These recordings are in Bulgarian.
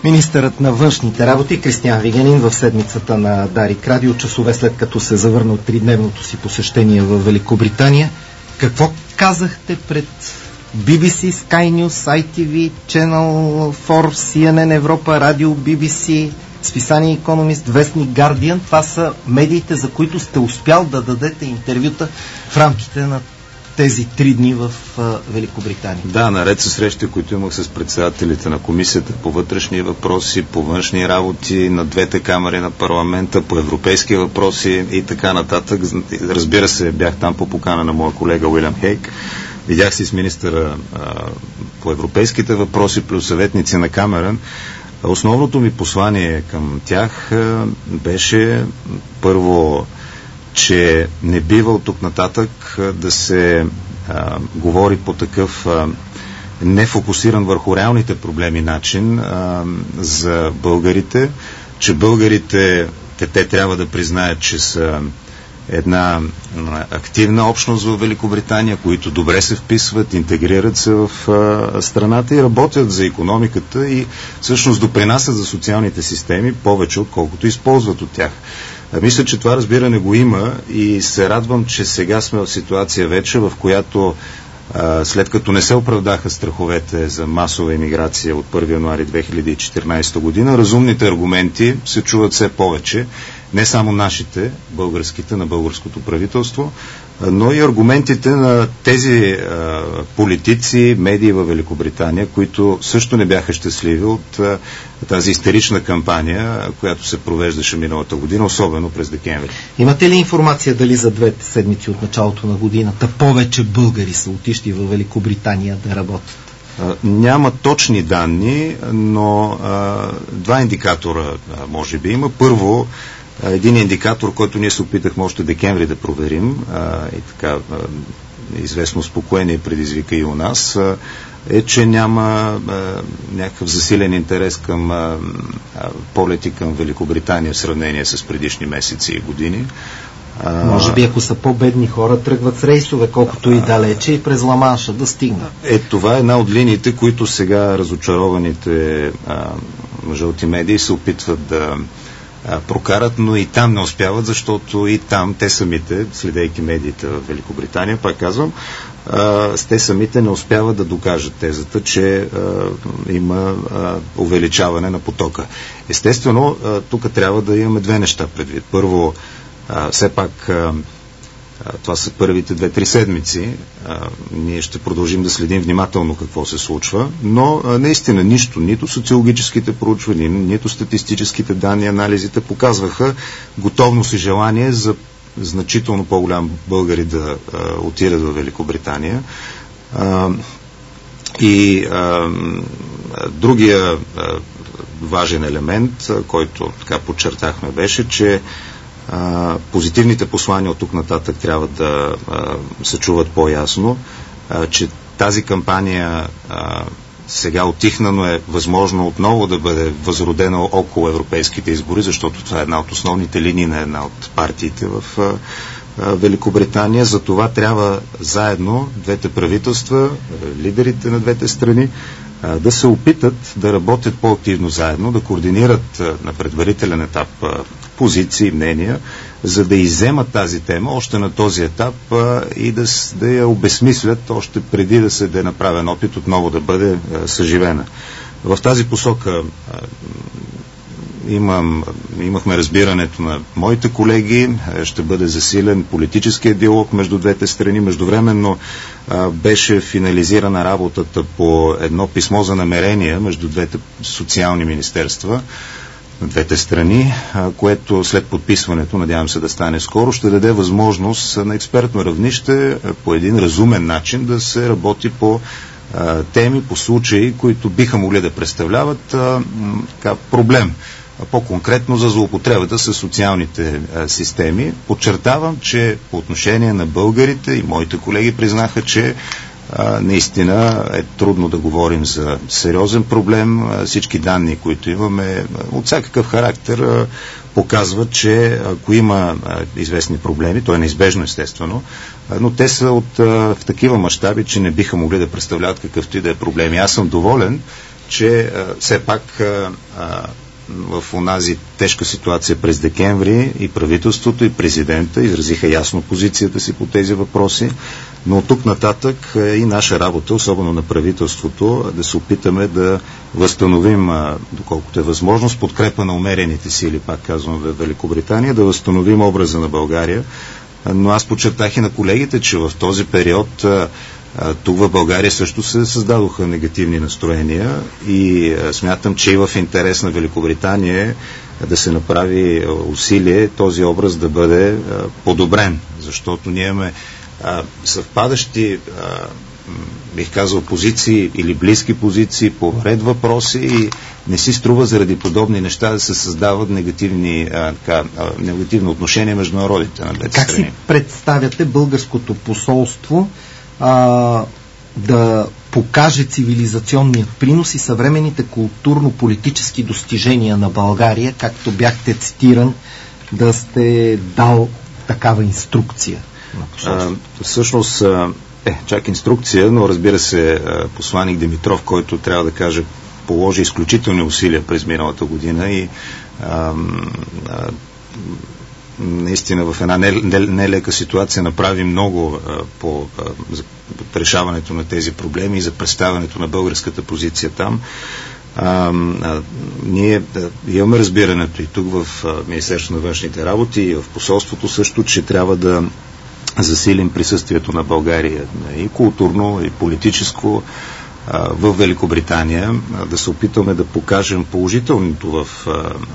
Министърът на външните работи Кристиан Вигенин в седмицата на Дарик Радио, часове след като се завърна от тридневното си посещение в Великобритания. Какво казахте пред BBC, Sky News, ITV, Channel 4, CNN Европа, Радио BBC, списание Economist, вестник Guardian? Това са медиите, за които сте успял да дадете интервюта в рамките на тези 3 дни в Великобритания. Да, наред с срещи, които имах с председателите на комисията по вътрешни въпроси, по външни работи, на двете камери на парламента, по европейски въпроси и така нататък. Разбира се, бях там по покана на моя колега Уилям Хейк. Видях се с министъра по европейските въпроси, плюс съветници на Камерън. Основното ми послание към тях беше първо, че не бива от тук нататък да се говори по такъв нефокусиран върху реалните проблеми начин за българите, че българите, те трябва да признаят, че са една активна общност в Великобритания, които добре се вписват, интегрират се в страната и работят за икономиката и всъщност допринасят за социалните системи повече, отколкото използват от тях. Мисля, че това разбиране го има и се радвам, че сега сме в ситуация вече, в която след като не се оправдаха страховете за масова емиграция от 1 януари 2014 година, разумните аргументи се чуват все повече, не само нашите, българските, на българското правителство, но и аргументите на тези политици, медии във Великобритания, които също не бяха щастливи от тази истерична кампания, която се провеждаше миналата година, особено през декември. Имате ли информация дали за 2 седмици от началото на годината повече българи са отишли във Великобритания да работят? Няма точни данни, но 2 индикатора може би има. Първо, един индикатор, който ние се опитахме още декември да проверим и така известно спокойно предизвика и у нас, е, че няма някакъв засилен интерес към полети към Великобритания в сравнение с предишни месеци и години. Може би, ако са по-бедни хора, тръгват с рейсове, колкото и далече, и през Ла-Манша да стигнат. Това е една от линиите, които сега разочарованите жълти медии се опитват да прокарат, но и там не успяват, защото и там те самите, следейки медиите в Великобритания, пак казвам, те самите не успяват да докажат тезата, че има увеличаване на потока. Естествено, тук трябва да имаме 2 неща предвид. Първо, все пак това са първите 2-3 седмици. Ние ще продължим да следим внимателно какво се случва, но наистина нищо, нито социологическите проучвания, нито статистическите данни, анализите показваха готовност и желание за значително по-голям българи да отидат в Великобритания. Другия важен елемент, който така подчертахме, беше, че позитивните послания от тук нататък трябва да се чуват по-ясно, че тази кампания сега отихна, но е възможно отново да бъде възродена около европейските избори, защото това е една от основните линии на една от партиите в Великобритания. За това трябва заедно двете правителства, лидерите на двете страни, да се опитат да работят по-активно заедно, да координират на предварителен етап позиции, мнения, за да изземат тази тема още на този етап и да я обезсмислят още преди да е направен опит отново да бъде съживена. В тази посока имахме разбирането на моите колеги, ще бъде засилен политическия диалог между двете страни. Междувременно беше финализирана работата по едно писмо за намерения между двете социални министерства на двете страни, което след подписването, надявам се да стане скоро, ще даде възможност на експертно равнище по един разумен начин да се работи по теми, по случаи, които биха могли да представляват проблем. По-конкретно за злоупотребата с социалните системи. Подчертавам, че по отношение на българите и моите колеги признаха, че наистина е трудно да говорим за сериозен проблем. Всички данни, които имаме от всякакъв характер, показват, че ако има известни проблеми, то е неизбежно естествено, но те са в такива мащаби, че не биха могли да представляват какъвто и да е проблеми. Аз съм доволен, че все пак в онази тежка ситуация през декември и правителството, и президента изразиха ясно позицията си по тези въпроси, но от тук нататък и наша работа, особено на правителството, да се опитаме да възстановим, доколкото е възможно, с подкрепа на умерените сили, пак казвам, в Великобритания, да възстановим образа на България. Но аз подчертах и на колегите, че в този период тук в България също се създадоха негативни настроения и смятам, че и в интерес на Великобритания да се направи усилие този образ да бъде подобрен, защото ние имаме съвпадащи, бих казал, позиции или близки позиции по ред въпроси и не си струва заради подобни неща да се създават негативно отношение между народите на двете страни. Как си представяте българското посолство да покаже цивилизационния принос и съвременните културно-политически достижения на България, както бяхте цитиран, да сте дал такава инструкция на посолството? Всъщност, чак инструкция, но разбира се, посланик Димитров, който трябва да кажа, положи изключителни усилия през миналата година и наистина в една нелека ситуация направи много по решаването на тези проблеми и за представянето на българската позиция там. Ние имаме разбирането и тук в Министерството на външните работи и в посолството също, че трябва да засилим присъствието на България и културно, и политическо в Великобритания, да се опитаме да покажем положителното в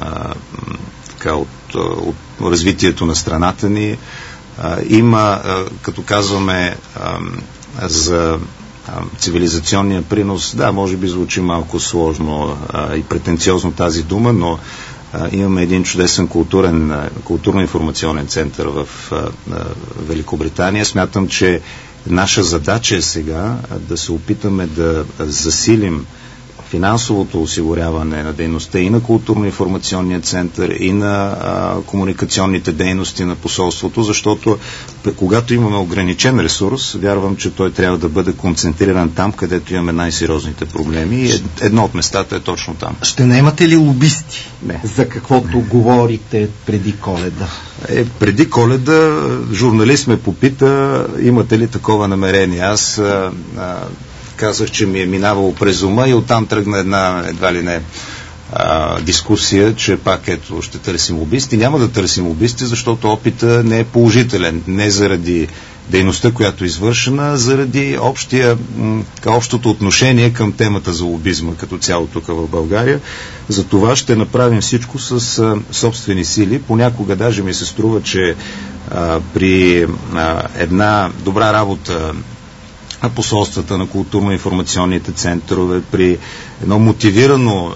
от развитието на страната ни. Има, като казваме за цивилизационния принос, да, може би звучи малко сложно и претенциозно тази дума, но имаме един чудесен културно-информационен център в Великобритания. Смятам, че наша задача е сега да се опитаме да засилим финансовото осигуряване на дейността и на културно-информационния център, и на комуникационните дейности на посолството, защото когато имаме ограничен ресурс, вярвам, че той трябва да бъде концентриран там, където имаме най-сериозните проблеми и едно от местата е точно там. Ще наемате ли лобисти? Не. За каквото говорите преди Коледа? Преди Коледа журналист ме попита, имате ли такова намерение. Аз казах, че ми е минавало през ума и оттам тръгна една едва ли не дискусия, че пак ето ще търсим лобисти. Няма да търсим лобисти, защото опита не е положителен. Не заради дейността, която е извършена, заради общото отношение към темата за лобизма като цяло тук в България. За това ще направим всичко с собствени сили. Понякога даже ми се струва, че при една добра работа на посолствата, на културно-информационните центрове, при едно мотивирано,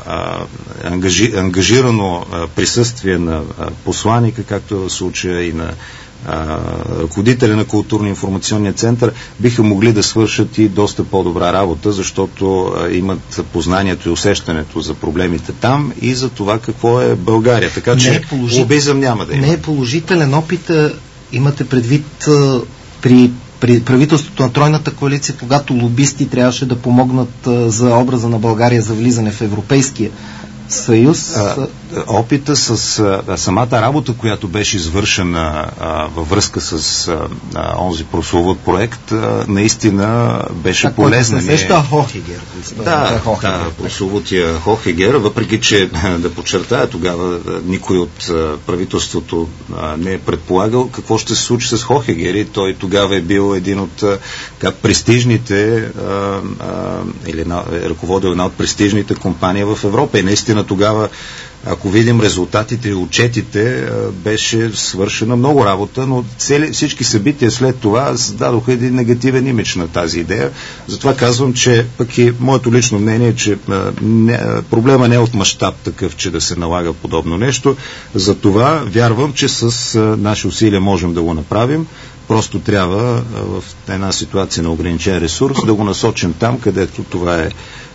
ангажирано присъствие на посланика, както в случая и на ръководителя на културно-информационния център, биха могли да свършат и доста по-добра работа, защото имат познанието и усещането за проблемите там и за това какво е България. Така че лобизъм няма да има. Не е положителен опит, имате предвид при правителството на Тройната коалиция, когато лобисти трябваше да помогнат за образа на България за влизане в Европейския съюз. Опита с самата работа, която беше извършена във връзка с онзи прословут проект, наистина беше полезна. Не сеща Хохегер. Прословутия Хохегер, въпреки че да подчертая, тогава никой от правителството не е предполагал какво ще се случи с Хохегер и той тогава е бил един от престижните или ръководил една от престижните компании в Европа и наистина тогава, ако видим резултатите и отчетите, беше свършена много работа, но всички събития след това създадоха един негативен имидж на тази идея. Затова казвам, че пък и моето лично мнение е, че проблема не е от мащаб такъв, че да се налага подобно нещо. Затова вярвам, че с наши усилия можем да го направим. Просто трябва в една ситуация на ограничен ресурс да го насочим там, където това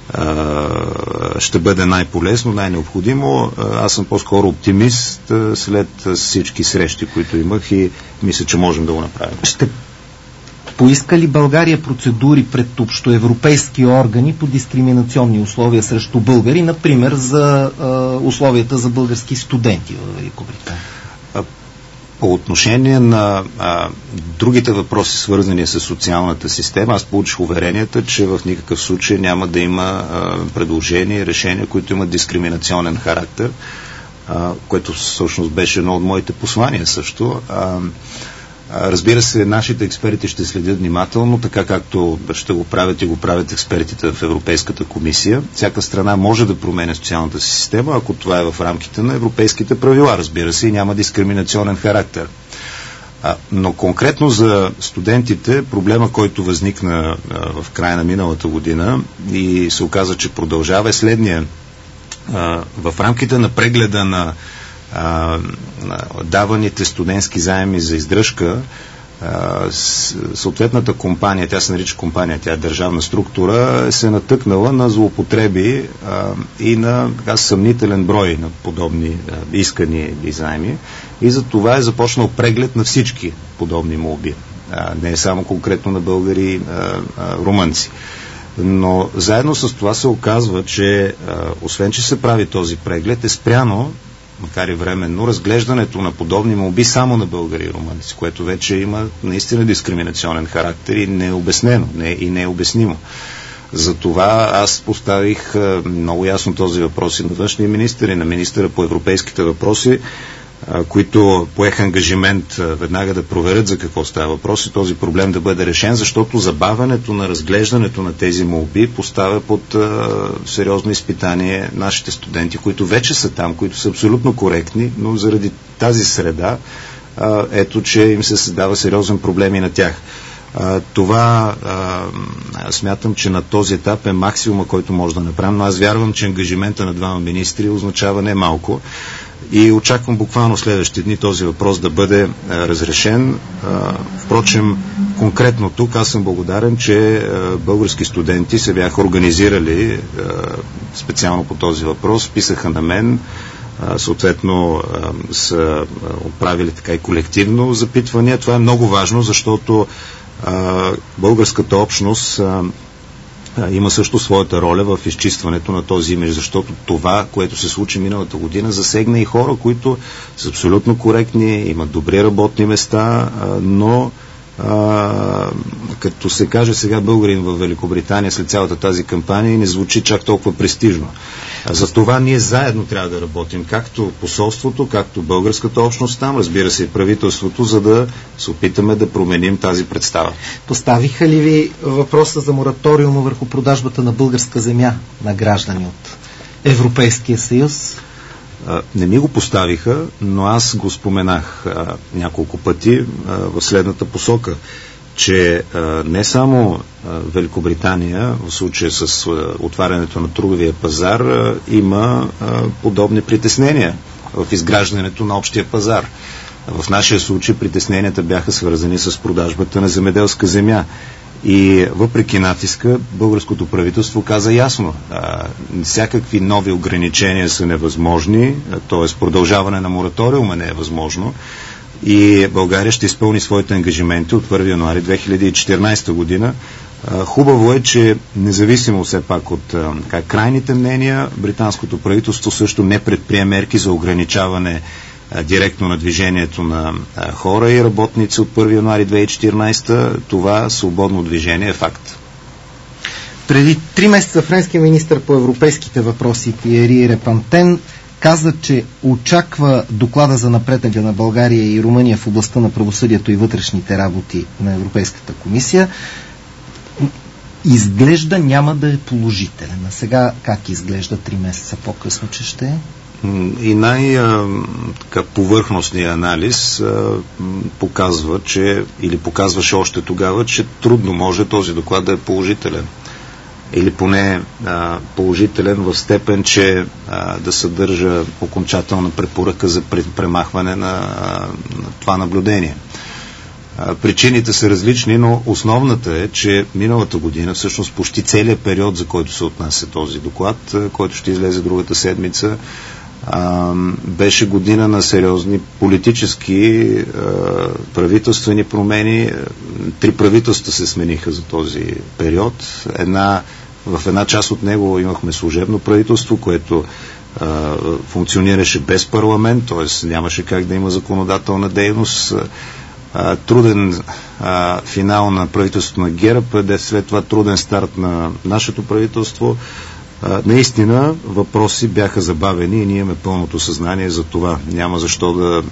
ще бъде най-полезно, най-необходимо. Аз съм по-скоро оптимист след всички срещи, които имах и мисля, че можем да го направим. Ще Поиска ли България процедури пред общоевропейски органи по дискриминационни условия срещу българи, например за условията за български студенти в Великобритания? По отношение на другите въпроси, свързани с социалната система, аз получих уверенията, че в никакъв случай няма да има предложения и решения, които имат дискриминационен характер, което всъщност беше едно от моите послания също. Разбира се, нашите експерти ще следят внимателно, така както ще го правят и го правят експертите в Европейската комисия. Всяка страна може да променя социалната си система, ако това е в рамките на европейските правила, разбира се, и няма дискриминационен характер. Но конкретно за студентите, проблема, който възникна в края на миналата година и се оказа, че продължава, е следния. В рамките на прегледа на даваните студентски заеми за издръжка, съответната компания, тя се нарича компания, тя е държавна структура, се натъкнала на злоупотреби и на съмнителен брой на подобни искани заеми, и за това е започнал преглед на всички подобни молби. Не е само конкретно на българи, румънци. Но заедно с това се оказва, че освен, че се прави този преглед, е спряно, макар и временно, разглеждането на подобни молби само на българи и румънци, което вече има наистина дискриминационен характер и необяснено, и необяснимо. Затова аз поставих много ясно този въпрос и на външния министър, и на министъра по европейските въпроси, които поеха ангажимент веднага да проверят за какво става въпрос и този проблем да бъде решен, защото забавянето на разглеждането на тези молби поставя под сериозно изпитание нашите студенти, които вече са там, които са абсолютно коректни, но заради тази среда ето, че им се създава сериозен проблем и на тях. Това смятам, че на този етап е максимума, който може да направим, но аз вярвам, че ангажимента на двама министри означава не малко. И очаквам буквално следващите дни този въпрос да бъде разрешен. Впрочем, конкретно тук аз съм благодарен, че български студенти се бяха организирали специално по този въпрос, писаха на мен, съответно са отправили така и колективно запитвания. Това е много важно, защото българската общност има също своята роля в изчистването на този имидж, защото това, което се случи миналата година, засегна и хора, които са абсолютно коректни, имат добри работни места, но като се каже сега българин в Великобритания след цялата тази кампания, не звучи чак толкова престижно. За това ние заедно трябва да работим, както посолството, както българската общност там, разбира се и правителството, за да се опитаме да променим тази представа. Поставиха ли ви въпроса за мораториума върху продажбата на българска земя на граждани от Европейския съюз? Не ми го поставиха, но аз го споменах няколко пъти в следната посока, че не само Великобритания, в случая с отварянето на трудовия пазар, има подобни притеснения в изграждането на общия пазар. В нашия случай притесненията бяха свързани с продажбата на земеделска земя. И въпреки натиска, българското правителство каза ясно, всякакви нови ограничения са невъзможни, т.е. продължаване на мораториума не е възможно и България ще изпълни своите ангажименти от 1 януари 2014 година. Хубаво е, че независимо все пак от крайните мнения, британското правителство също не предприе мерки за ограничаване директно на движението на хора и работници от 1 януари 2014. Това свободно движение е факт. Преди 3 месеца френският министър по европейските въпроси Тиери Репантен каза, че очаква доклада за напредъка на България и Румъния в областта на правосъдието и вътрешните работи на Европейската комисия. Изглежда няма да е положителен. А сега как изглежда 3 месеца по-късно, че ще е? И повърхностният анализ показва, или показваше още тогава, че трудно може този доклад да е положителен. Или поне положителен в степен, че да съдържа окончателна препоръка за премахване на това наблюдение. Причините са различни, но основната е, че миналата година, всъщност почти целият период, за който се отнася този доклад, който ще излезе другата седмица, Беше година на сериозни политически правителствени промени. 3 правителства се смениха за този период. В една част от него имахме служебно правителство, което функционираше без парламент, т.е. нямаше как да има законодателна дейност. Труден финал на правителството на ГЕРБ, след това труден старт на нашето правителство. Наистина въпроси бяха забавени и ние имаме пълното съзнание за това. Няма защо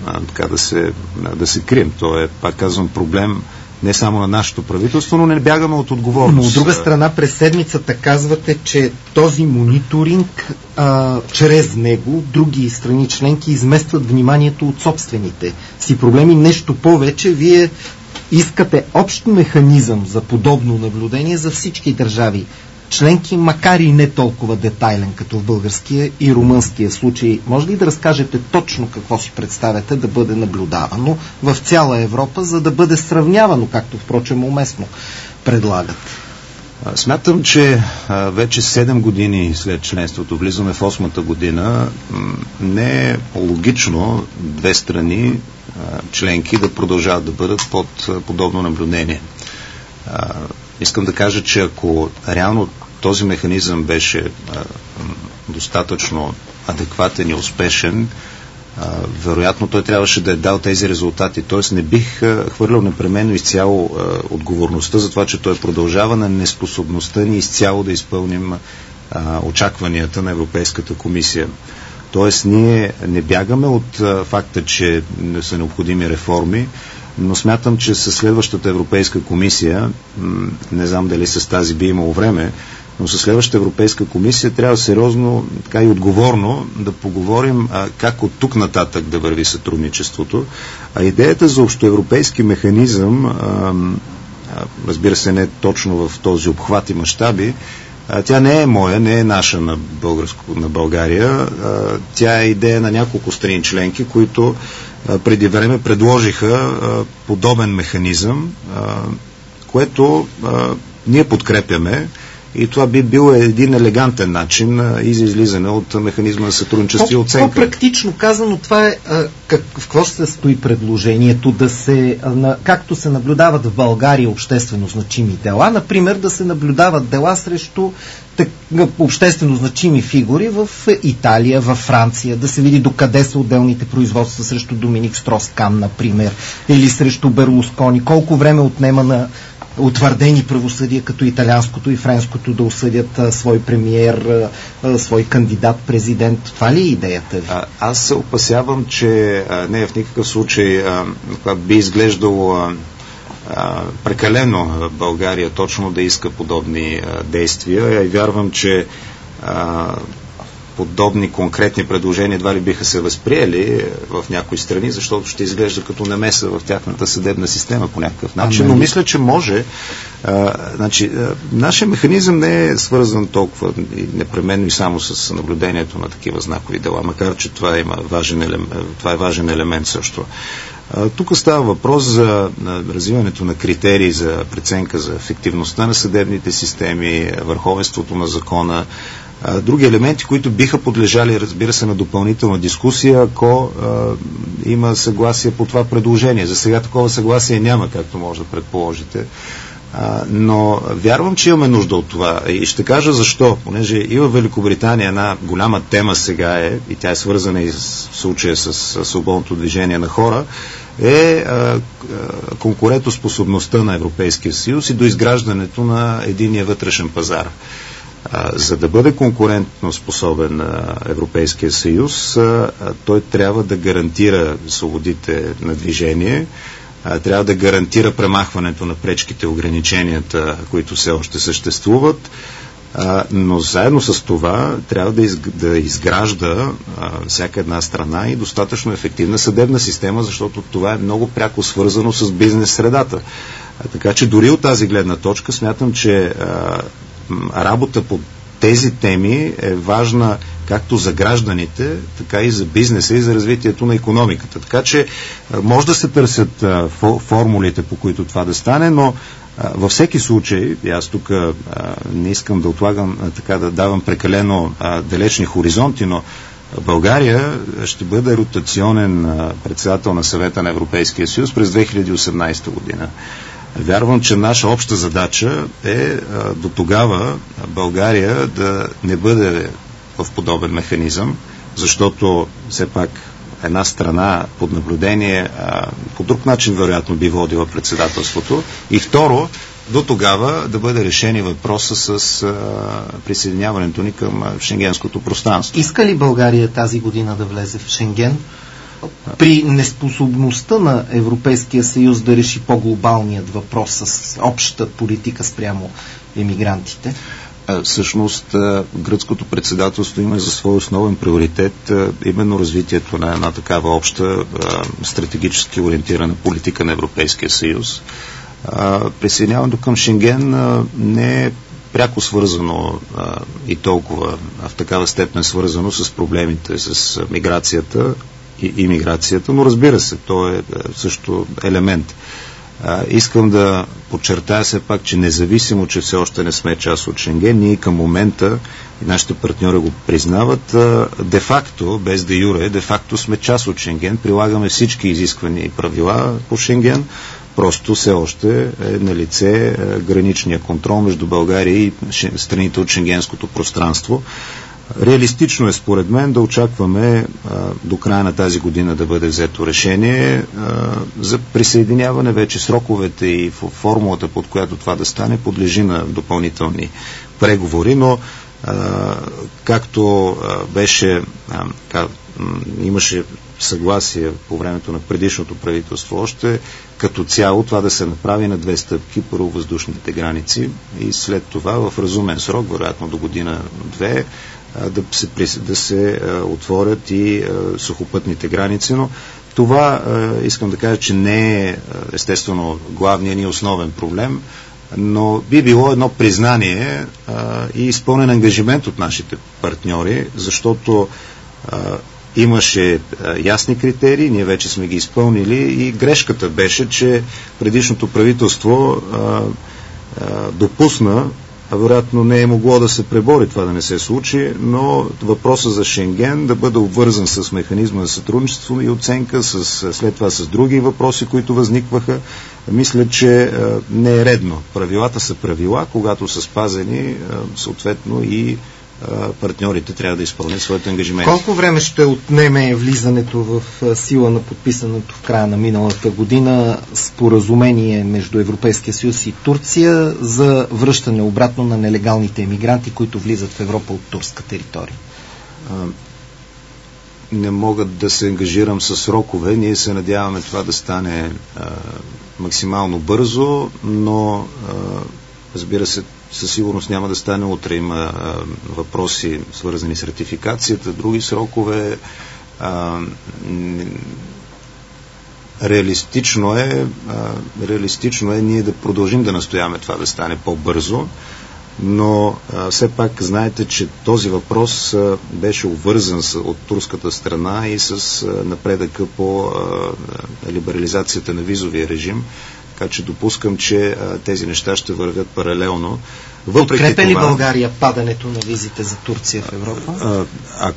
да се крием. То е, пак казвам, проблем не само на нашето правителство, но не бягаме от отговорност. Но от друга страна, през седмицата казвате, че този мониторинг, чрез него, други страни членки изместват вниманието от собствените си проблеми. Нещо повече, вие искате общ механизъм за подобно наблюдение за всички държави членки, макар и не толкова детайлен, като в българския и румънския случай. Може ли да разкажете точно какво си представяте да бъде наблюдавано в цяла Европа, за да бъде сравнявано, както впрочем уместно предлагат? Смятам, че вече 7 години след членството, влизаме в 8-та година, не е логично 2 страни членки да продължават да бъдат под подобно наблюдение. Искам да кажа, че ако реално този механизъм беше достатъчно адекватен и успешен, вероятно той трябваше да е дал тези резултати. Тоест не бих хвърлял непременно изцяло отговорността за това, че той продължава на неспособността ни изцяло да изпълним очакванията на Европейската комисия. Тоест ние не бягаме от факта, че не са необходими реформи, но смятам, че със следващата Европейска комисия, не знам дали с тази би имало време, но със следващата Европейска комисия трябва сериозно така и отговорно да поговорим как от тук нататък да върви сътрудничеството. А идеята за общоевропейски механизъм, разбира се, не точно в този обхват и мащаби, тя не е моя, не е наша на България. Тя е идея на няколко страни членки, които преди време предложиха подобен механизъм, което ние подкрепяме, и това би бил един елегантен начин и за излизане от механизма на сътрудничество и оценка. По-практично казано, това е в какво се състои предложението да се, както се наблюдават в България обществено значими дела, например да се наблюдават дела срещу обществено значими фигури в Италия, във Франция, да се види докъде са отделните производства срещу Доминик Строс-Кан, например, или срещу Берлускони, колко време отнема на утвърдени правосъдия като италианското и френското да осъдят свой премиер, свой кандидат президент. Това ли е идеята ви? Аз се опасявам, че не е в никакъв случай би изглеждало прекалено България точно да иска подобни действия. И вярвам, че подобни конкретни предложения едва ли биха се възприели в някои страни, защото ще изглежда като намеса в тяхната съдебна система по някакъв начин. Но мисля, че може. Нашия механизъм не е свързан толкова непременно и само с наблюдението на такива знакови дела, макар че това е важен елемент също. Тук става въпрос за развиването на критерии за преценка за ефективността на съдебните системи, върховенството на закона, други елементи, които биха подлежали, разбира се, на допълнителна дискусия, ако има съгласие по това предложение. За сега такова съгласие няма, както може да предположите. Но вярвам, че имаме нужда от това. И ще кажа защо. Понеже и в Великобритания една голяма тема сега е, и тя е свързана и с случая с свободното движение на хора, е конкурентоспособността на Европейския съюз и доизграждането на единния вътрешен пазар. За да бъде конкурентно способен Европейския съюз, той трябва да гарантира свободите на движение, трябва да гарантира премахването на пречките, ограниченията, които все още съществуват, но заедно с това трябва да изгражда всяка една страна и достатъчно ефективна съдебна система, защото това е много пряко свързано с бизнес средата. Така че дори от тази гледна точка смятам, че работа по тези теми е важна както за гражданите, така и за бизнеса и за развитието на икономиката. Така че може да се търсят формулите, по които това да стане, но във всеки случай, и аз тук не искам да отлагам, така да давам прекалено далечни хоризонти, но България ще бъде ротационен председател на Съвета на Европейския съюз през 2018 година. Вярвам, че наша обща задача е до тогава България да не бъде в подобен механизъм, защото все пак една страна под наблюдение по друг начин вероятно би водила председателството. И второ, до тогава да бъде решен и въпроса с присъединяването ни към шенгенското пространство. Иска ли България тази година да влезе в Шенген при неспособността на Европейския съюз да реши по-глобалният въпрос с общата политика спрямо емигрантите? Всъщност, гръцкото председателство има за свой основен приоритет именно развитието на една такава обща стратегически ориентирана политика на Европейския съюз. Присъединяването към Шенген не е пряко свързано и толкова в такава степен свързано с проблемите с миграцията и имиграцията, но разбира се, то е също елемент. Искам да подчертая все пак, че независимо, че все още не сме част от Шенген, ние към момента, и нашите партньори го признават, де-факто, без де юре, де-факто сме част от Шенген, прилагаме всички изисквани правила по Шенген, просто все още е на лице граничния контрол между България и страните от шенгенското пространство. Реалистично е според мен да очакваме до края на тази година да бъде взето решение за присъединяване. Вече сроковете и формулата, под която това да стане, подлежи на допълнителни преговори, но както беше имаше съгласие по времето на предишното правителство още, като цяло това да се направи на две стъпки: първо въздушните граници и след това в разумен срок, вероятно до година-две, да се отворят и сухопътните граници, но това искам да кажа, че не е естествено главният ни основен проблем, но би било едно признание и изпълнен ангажимент от нашите партньори, защото имаше ясни критерии, ние вече сме ги изпълнили и грешката беше, че предишното правителство допусна, вероятно не е могло да се пребори това да не се случи, но въпросът за Шенген да бъде обвързан с механизма за сътрудничество и оценка, след това с други въпроси, които възникваха, мисля, че не е редно. Правилата са правила, когато са спазени, съответно и партньорите трябва да изпълнят своите ангажименти. Колко време ще отнеме влизането в сила на подписаното в края на миналата година споразумение между Европейския съюз и Турция за връщане обратно на нелегалните емигранти, които влизат в Европа от турска територия? Не мога да се ангажирам с срокове. Ние се надяваме това да стане максимално бързо, но разбира се, със сигурност няма да стане утре. Има въпроси, свързани с ратификацията, други срокове. Реалистично е ние да продължим да настояваме това да стане по-бързо, но все пак знаете, че този въпрос беше обвързан от турската страна и с напредъка по либерализацията на визовия режим. Така че допускам, че тези неща ще вървят паралелно. Подкрепя ли България падането на визите за Турция в Европа?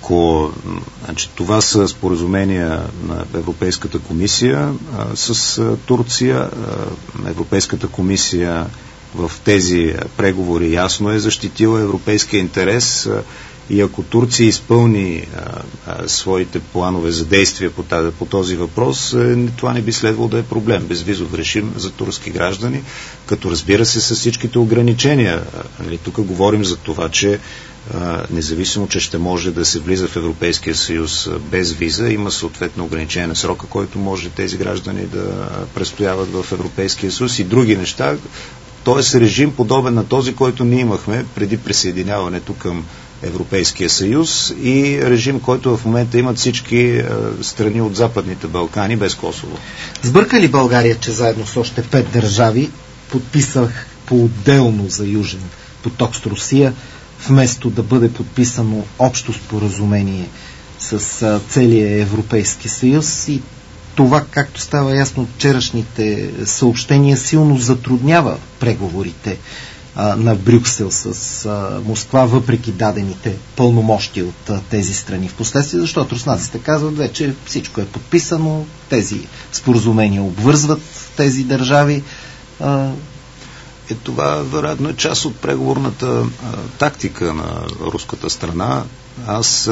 Това са споразумения на Европейската комисия с Турция. Европейската комисия в тези преговори ясно е защитила европейския интерес и ако Турция изпълни своите планове за действие по този въпрос, това не би следвало да е проблем. Безвизов режим за турски граждани, като разбира се с всичките ограничения. Тук говорим за това, че независимо, че ще може да се влиза в Европейския съюз без виза, има съответно ограничение на срока, който може тези граждани да престояват в Европейския съюз и други неща. Тоест режим подобен на този, който ние имахме преди присъединяването към Европейския съюз и режим, който в момента имат всички страни от Западните Балкани без Косово. Сбърка ли България, че заедно с още 5 държави подписах по-отделно за Южен поток с Русия, вместо да бъде подписано общо споразумение с целия Европейски съюз и това, както става ясно от вчерашните съобщения, силно затруднява преговорите на Брюксел с Москва, въпреки дадените пълномощи от тези страни в последствие, защото руснаците казват вече всичко е подписано, тези споразумения обвързват тези държави. Това вероятно е част от преговорната тактика на руската страна. Аз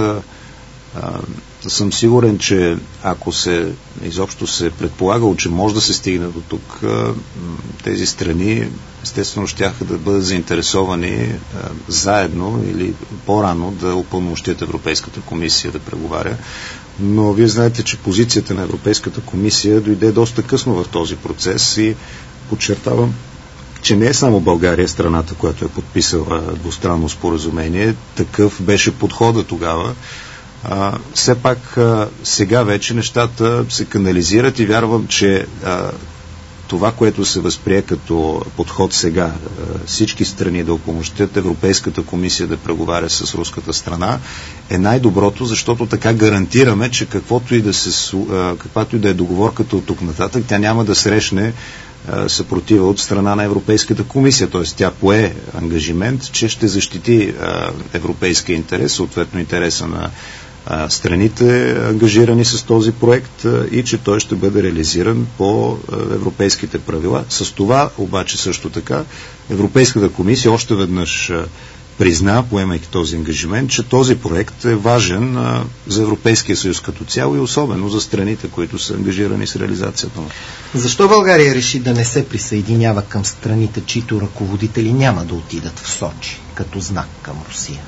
съм сигурен, че ако изобщо се предполагало, че може да се стигне до тук, тези страни естествено щяха да бъдат заинтересовани заедно или по-рано да упълномощят Европейската комисия да преговаря. Но вие знаете, че позицията на Европейската комисия дойде доста късно в този процес и подчертавам, че не е само България страната, която е подписала двустранно споразумение. Такъв беше подхода тогава. Все пак сега вече нещата се канализират и вярвам, че това, което се възприе като подход сега, всички страни да упълномощят Европейската комисия да преговаря с руската страна, е най-доброто, защото така гарантираме, че каквато и да е договорката от тук нататък, тя няма да срещне съпротива от страна на Европейската комисия. Т.е. тя пое ангажимент, че ще защити европейския интерес, съответно интереса на страните, ангажирани с този проект, и че той ще бъде реализиран по европейските правила. С това обаче също така Европейската комисия още веднъж призна, поемайки този ангажимент, че този проект е важен за Европейския съюз като цяло и особено за страните, които са ангажирани с реализацията му. Защо България реши да не се присъединява към страните, чието ръководители няма да отидат в Сочи, като знак към Русия?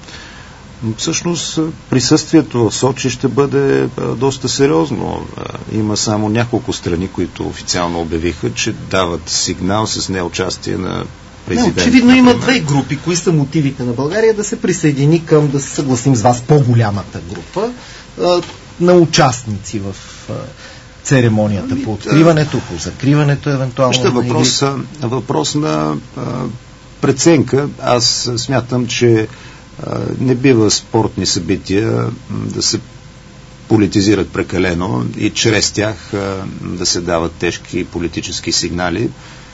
Всъщност присъствието в Сочи ще бъде доста сериозно. Има само няколко страни, които официално обявиха, че дават сигнал с неучастие на президента. Очевидно има две групи. Кои са мотивите на България да се присъедини към, да се съгласим с вас, по-голямата група на участници в церемонията по откриването, по закриването евентуално? Ще въпрос на преценка. Аз смятам, че не бива спортни събития да се политизират прекалено и чрез тях да се дават тежки политически сигнали.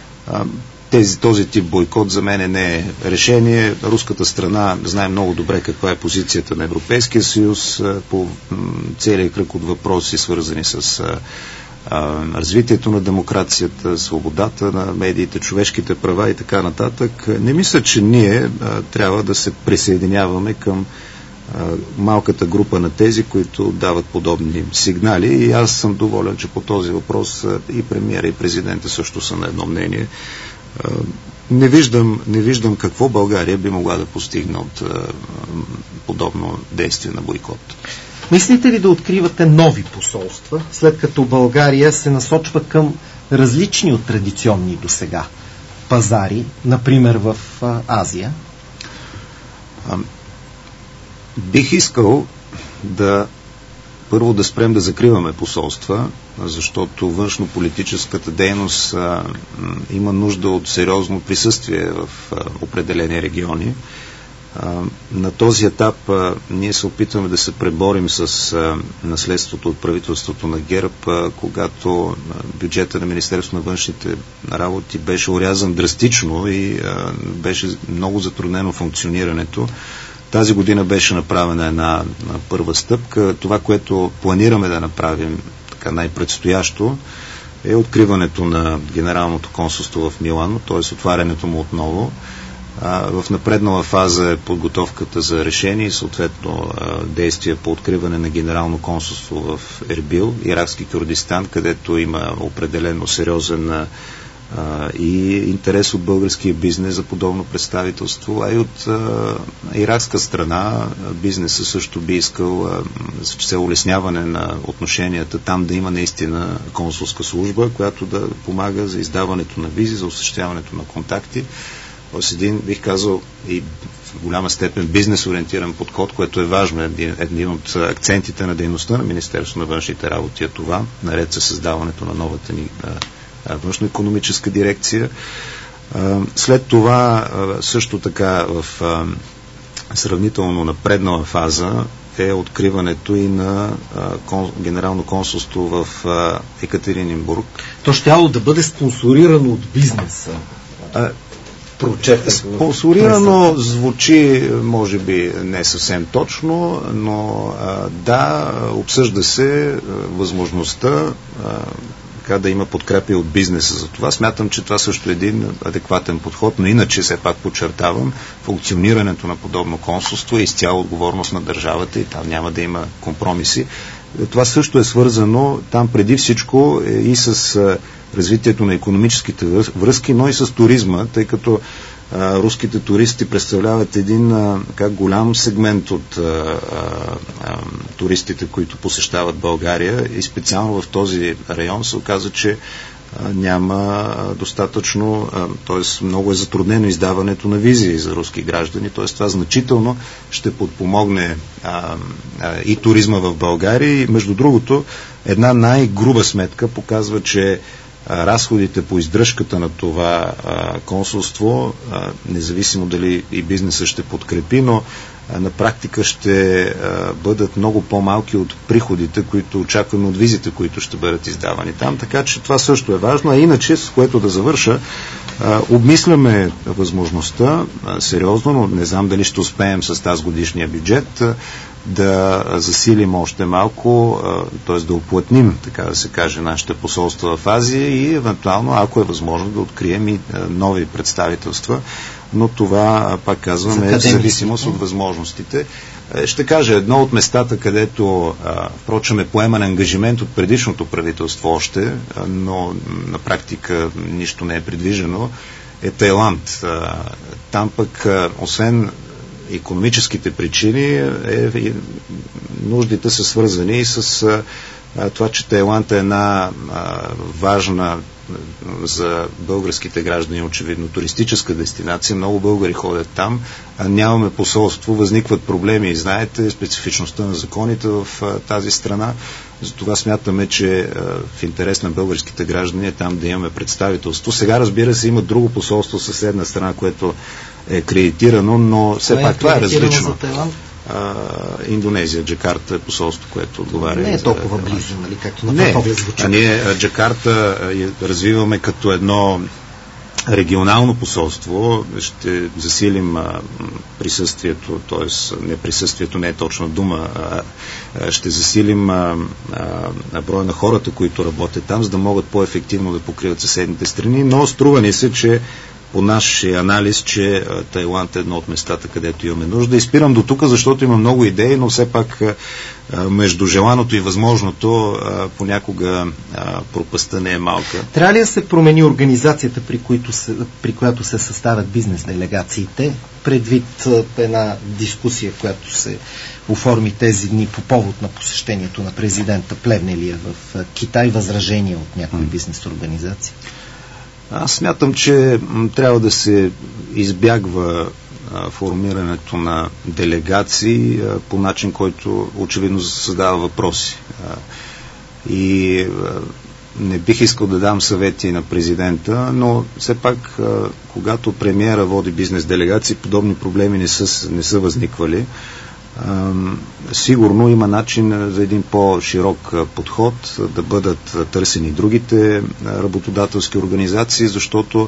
Този тип бойкот за мен не е решение. Руската страна знае много добре каква е позицията на Европейския съюз по целия кръг от въпроси, свързани с развитието на демокрацията, свободата на медиите, човешките права и така нататък. Не мисля, че ние трябва да се присъединяваме към малката група на тези, които дават подобни сигнали, и аз съм доволен, че по този въпрос и премиера, и президента също са на едно мнение. Не виждам какво България би могла да постигне от подобно действие на бойкот. Мислите ли да откривате нови посолства, след като България се насочва към различни от традиционни досега пазари, например в Азия? Бих искал първо да спрем да закриваме посолства, защото външно-политическата дейност има нужда от сериозно присъствие в определени региони. На този етап ние се опитваме да се преборим с наследството от правителството на ГЕРБ, когато бюджета на Министерството на външните работи беше орязан драстично и беше много затруднено функционирането. Тази година беше направена една първа стъпка. Това, което планираме да направим така най-предстоящо, е откриването на Генералното консулство в Милано, т.е. отварянето му отново. В напреднала фаза е подготовката за решение и съответно действия по откриване на Генерално консулство в Ербил, Иракски Кюрдистан, където има определено сериозен и интерес от българския бизнес за подобно представителство, а и от иракска страна бизнесът също би искал с улесняване на отношенията там да има наистина консулска служба, която да помага за издаването на визи, за осъществяването на контакти. Тоест един, бих казал, и в голяма степен бизнес-ориентиран подход, което е важно. Един от акцентите на дейността на Министерството на външните работи е това, наред със създаването на новата ни външно-икономическа дирекция. След това също така в сравнително напреднала фаза е откриването и на Генерално консулство в Екатеринбург. То щяло да бъде спонсорирано от бизнеса. прочетах. Спонсорирано звучи, може би, не съвсем точно, но да, обсъжда се възможността да има подкрепа от бизнеса за това. Смятам, че това също е един адекватен подход, но иначе, все пак подчертавам, функционирането на подобно консулство е изцяло отговорност на държавата и там няма да има компромиси. Това също е свързано там преди всичко и с развитието на икономическите връзки, но и с туризма, тъй като руските туристи представляват един голям сегмент от туристите, които посещават България, и специално в този район се оказа, че няма достатъчно, т.е. много е затруднено издаването на визи за руски граждани, т.е. това значително ще подпомогне и туризма в България. И между другото, една най-груба сметка показва, че разходите по издръжката на това консулство, независимо дали и бизнеса ще подкрепи, но на практика ще бъдат много по-малки от приходите, които очакваме от визите, които ще бъдат издавани там. Така че това също е важно. А иначе, с което да завърша, обмисляме възможността сериозно, но не знам дали ще успеем с тази годишния бюджет да засилим още малко, т.е. да уплътним, така да се каже, нашите посолства в Азия и евентуално, ако е възможно, да открием и нови представителства, но това, пак казвам, е в зависимост от възможностите. Ще кажа, едно от местата, където, впрочем, е поеман ангажимент от предишното правителство още, но на практика нищо не е предвижено, е Тайланд. Там пък, освен икономическите причини, нуждите са свързани и с това, че Тайланд е една важна за българските граждани, очевидно, туристическа дестинация. Много българи ходят там, нямаме посолство, възникват проблеми. Знаете специфичността на законите в тази страна. Затова смятаме, че в интерес на българските граждани е там да имаме представителство. Сега, разбира се, има друго посолство в съседна страна, което е кредитирано, но все пак това е различно. Индонезия, Джакарта е посолство, което отговаря. Не е толкова близо, нали, както на пръв поглед звучи. Ние Джакарта развиваме като едно регионално посолство. Ще засилим присъствието, т.е. не присъствието не е точна дума, ще засилим броя на хората, които работят там, за да могат по-ефективно да покриват съседните страни, но струва ни се, че по нашия анализ, че Тайланд е едно от местата, където имаме нужда. И спирам до тук, защото има много идеи, но все пак между желаното и възможното понякога пропастта не е малка. Трябва ли да се промени организацията, при която се съставят бизнес делегациите, предвид една дискусия, която се оформи тези дни по повод на посещението на президента Плевнелиев в Китай, възражения от някои бизнес организации? Аз смятам, че трябва да се избягва формирането на делегации по начин, който очевидно създава въпроси. И не бих искал да дам съвети на президента, но все пак, когато премиера води бизнес делегации, подобни проблеми не са възниквали. Сигурно има начин за един по-широк подход да бъдат търсени другите работодателски организации, защото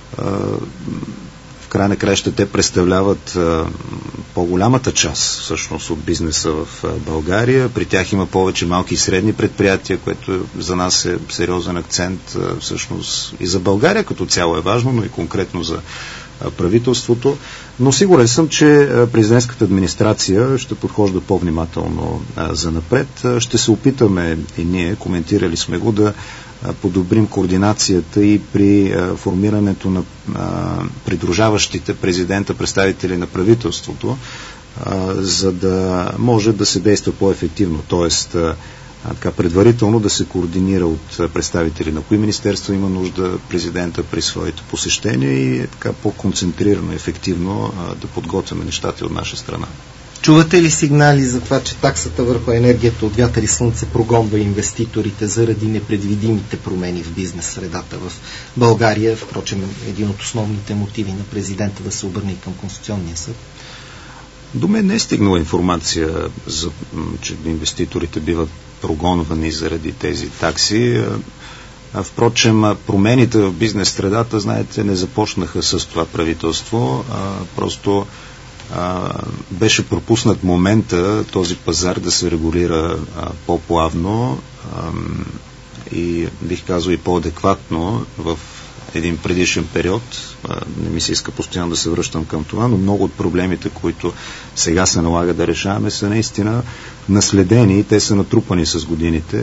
в край на краища те представляват по-голямата част всъщност от бизнеса в България. При тях има повече малки и средни предприятия, което за нас е сериозен акцент всъщност и за България като цяло е важно, но и конкретно за правителството. Но сигурен съм, че президентската администрация ще подхожда по-внимателно за напред. Ще се опитаме и ние, коментирали сме го, да подобрим координацията и при формирането на придружаващите президента представители на правителството, за да може да се действа по-ефективно. Тоест, така предварително да се координира от представители на кои министерства има нужда президента при своите посещения и така по-концентрирано и ефективно да подготвяме нещата от наша страна. Чувате ли сигнали за това, че таксата върху енергията от вятър и слънце прогонва инвеститорите заради непредвидимите промени в бизнес средата в България? Впрочем, един от основните мотиви на президента да се обърне към Конституционния съд. До мен не е стигнала информация, че инвеститорите биват прогонвани заради тези такси. Впрочем, промените в бизнес средата, знаете, не започнаха с това правителство. Просто беше пропуснат момента този пазар да се регулира по-плавно и бих казал и по-адекватно в един предишен период. Не ми се иска постоянно да се връщам към това, но много от проблемите, които сега се налага да решаваме, са наистина наследени и те са натрупани с годините.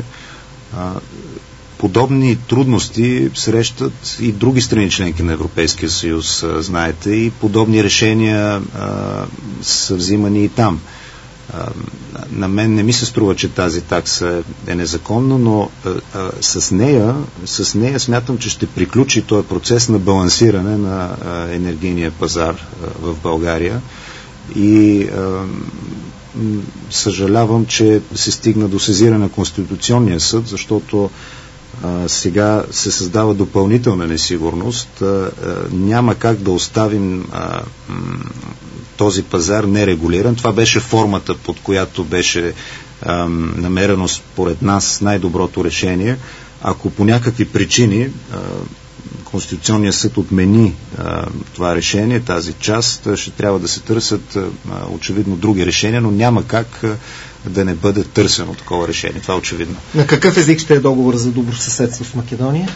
Подобни трудности срещат и други страни членки на Европейския съюз, знаете, и подобни решения са взимани и там. На мен не ми се струва, че тази такса е незаконна, но с нея смятам, че ще приключи този процес на балансиране на енергийния пазар в България и съжалявам, че се стигна до сезиране на Конституционния съд, защото сега се създава допълнителна несигурност. Няма как да оставим този пазар нерегулиран. Това беше формата, под която беше намерено според нас най-доброто решение. Ако по някакви причини Конституционният съд отмени това решение, тази част, ще трябва да се търсят очевидно други решения, но няма как да не бъде търсено такова решение. Това е очевидно. На какъв език ще е договор за добросъседство с Македония?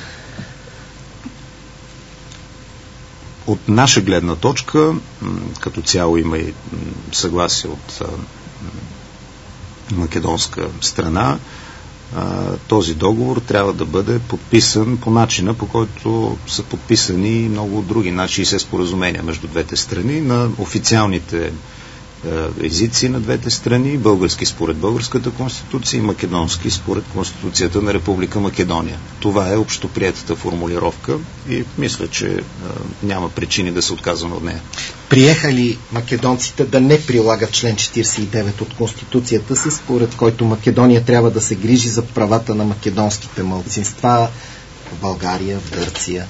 От наша гледна точка, като цяло има и съгласие от македонска страна, този договор трябва да бъде подписан по начина, по който са подписани много други начини се споразумения между двете страни на официалните езици на двете страни, български според българската конституция и македонски според конституцията на Република Македония. Това е общоприетата формулировка и мисля, че няма причини да се отказваме от нея. Приеха ли македонците да не прилагат член 49 от конституцията си, според който Македония трябва да се грижи за правата на македонските малцинства в България, в Гърция?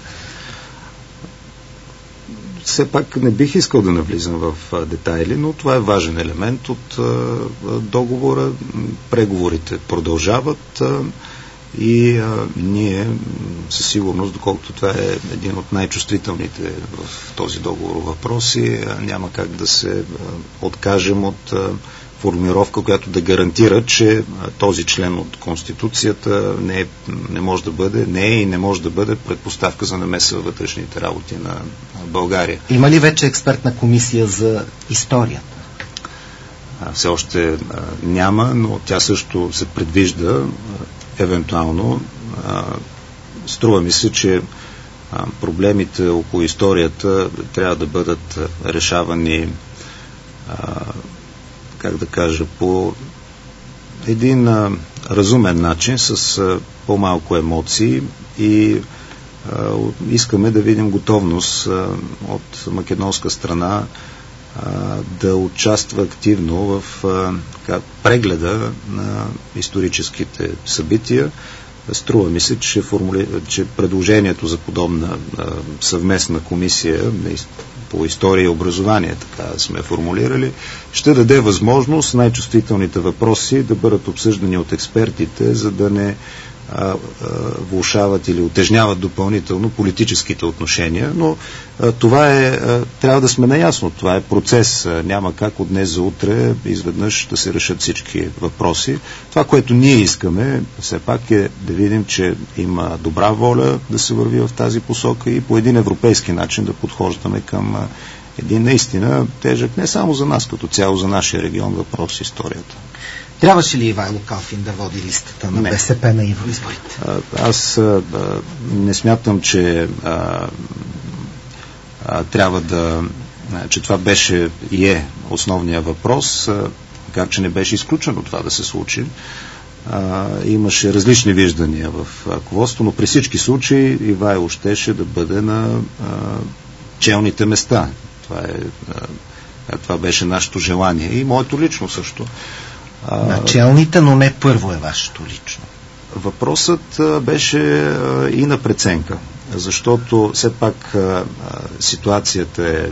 Все пак не бих искал да навлизам в детайли, но това е важен елемент от договора. Преговорите продължават и ние със сигурност, доколкото това е един от най-чувствителните в този договор въпроси, няма как да се откажем от формулировка, която да гарантира, че този член от Конституцията не може да бъде, не е и не може да бъде предпоставка за намеса във вътрешните работи на България. Има ли вече експертна комисия за историята? Все още няма, но тя също се предвижда евентуално. Струва ми се, че проблемите около историята трябва да бъдат решавани как да кажа, по един разумен начин, с по-малко емоции и искаме да видим готовност от македонска страна да участва активно в прегледа на историческите събития. Струва ми се, че предложението за подобна съвместна комисия по история и образование, така сме формулирали, ще даде възможност най-чувствителните въпроси да бъдат обсъждани от експертите, за да не влошават или утежняват допълнително политическите отношения, но това трябва да сме наясно. Това е процес. Няма как от днес за утре изведнъж да се решат всички въпроси. Това, което ние искаме, все пак е да видим, че има добра воля да се върви в тази посока и по един европейски начин да подхождаме към един наистина тежък не само за нас, като цяло за нашия регион въпрос историята. Трябваше ли Ивайло Калфин да води листата на БСП на изборите? Аз не смятам, че трябва че това беше и е основният въпрос, макар че не беше изключено това да се случи. Имаше различни виждания в ръководството, но при всички случаи Ивайло щеше да бъде на челните места. Това беше нашето желание и моето лично също. Началните, но не първо е вашето лично. Въпросът беше и на преценка, защото все пак ситуацията е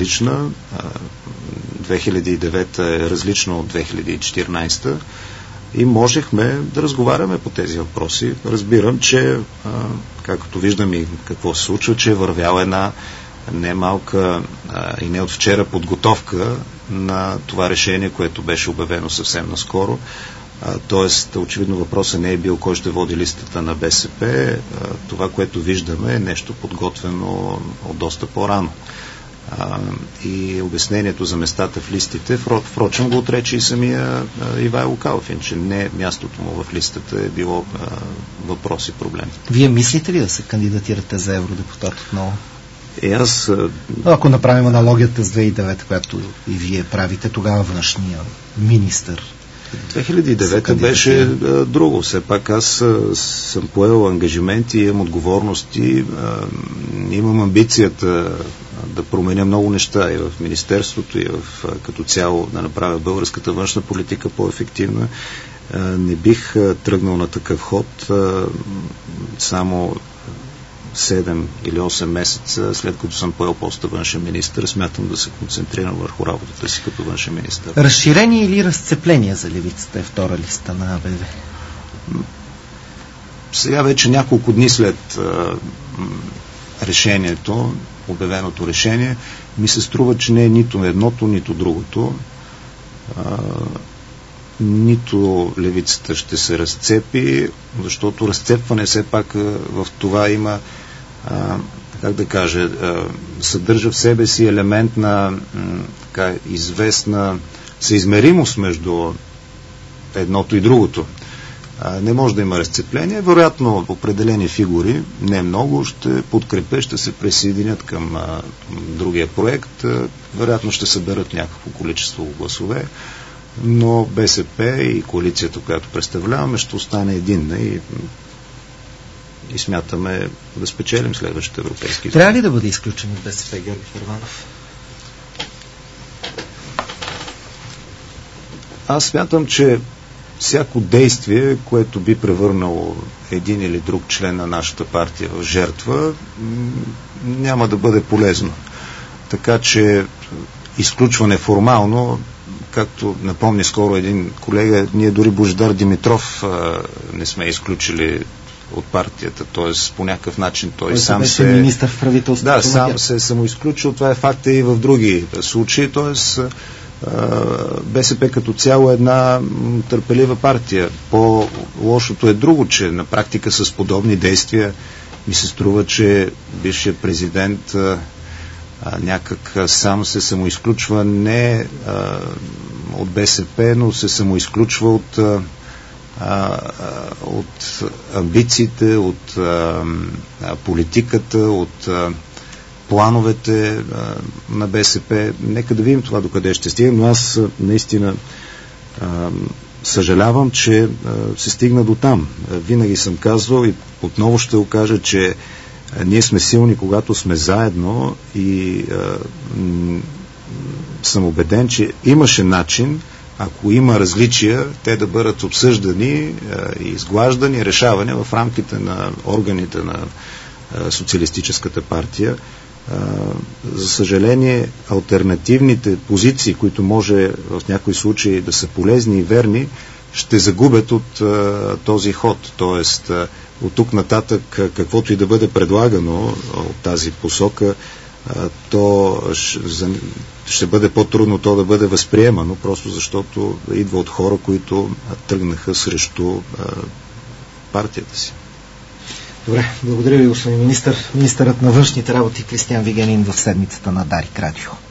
различна. 2009 е различна от 2014 и можехме да разговаряме по тези въпроси. Разбирам, че както виждам и какво се случва, че е вървяла една немалка и не от вчера подготовка на това решение, което беше обявено съвсем наскоро. Тоест, очевидно въпросът не е бил кой ще води листата на БСП. Това, което виждаме, е нещо подготвено от доста по-рано. И обяснението за местата в листите, впрочем го отрече и самия Ивайло Калфин, че не мястото му в листата е било въпрос и проблем. Вие мислите ли да се кандидатирате за евродепутат отново? Аз... Ако направим аналогията с 2009, която и вие правите, тогава външния министър. 2009 беше друго. Все пак аз съм поел ангажименти, имам отговорности, имам амбицията да променя много неща и в Министерството, и като цяло да направя българската външна политика по-ефективна. Не бих тръгнал на такъв ход само 7 или 8 месеца, след като съм поел поста външен министър. Смятам да се концентрирам върху работата си като външен министър. Разширение или разцепление за левицата е втора листа на АБВ? Сега вече няколко дни след решението, обявеното решение, ми се струва, че не е нито едното, нито другото. Нито левицата ще се разцепи, защото разцепване все пак в това има, как да кажа, съдържа в себе си елемент на известна съизмеримост между едното и другото. Не може да има разцепление. Вероятно определени фигури, не много, ще подкрепят, ще се присъединят към другия проект. Вероятно ще съберат някакво количество гласове, но БСП и коалицията, която представляваме, ще остане единна и смятаме да спечелим следващите европейски избори. Трябва ли да бъде изключен от БСП Георги Първанов? Аз смятам, че всяко действие, което би превърнало един или друг член на нашата партия в жертва, няма да бъде полезно. Така че изключване формално, както напомни скоро един колега, ние дори Божидар Димитров не сме изключили от партията, т.е. по някакъв начин той сам се... министър в правителството. Да, сам се е самоизключил. Това е факт и в други случаи, т.е. БСП като цяло е една търпелива партия. По-лошото е друго, че на практика с подобни действия ми се струва, че бившият президент някак сам се самоизключва не от БСП, но се самоизключва от амбициите, от политиката, от плановете на БСП. Нека да видим това докъде ще стигнем, но аз наистина съжалявам, че се стигна до там. Винаги съм казвал и отново ще го кажа, че ние сме силни, когато сме заедно и съм убеден, че имаше начин, ако има различия, те да бъдат обсъждани и изглаждани, решавани в рамките на органите на Социалистическата партия. За съжаление, алтернативните позиции, които може в някои случаи да са полезни и верни, ще загубят от този ход. Тоест, от тук нататък, каквото и да бъде предлагано от тази посока, то ще бъде по-трудно то да бъде възприемано, просто защото идва от хора, които тръгнаха срещу партията си. Добре, благодаря ви, господин министър. Министърът на външните работи Кристиан Вигенин в седмицата на Дарик Радио.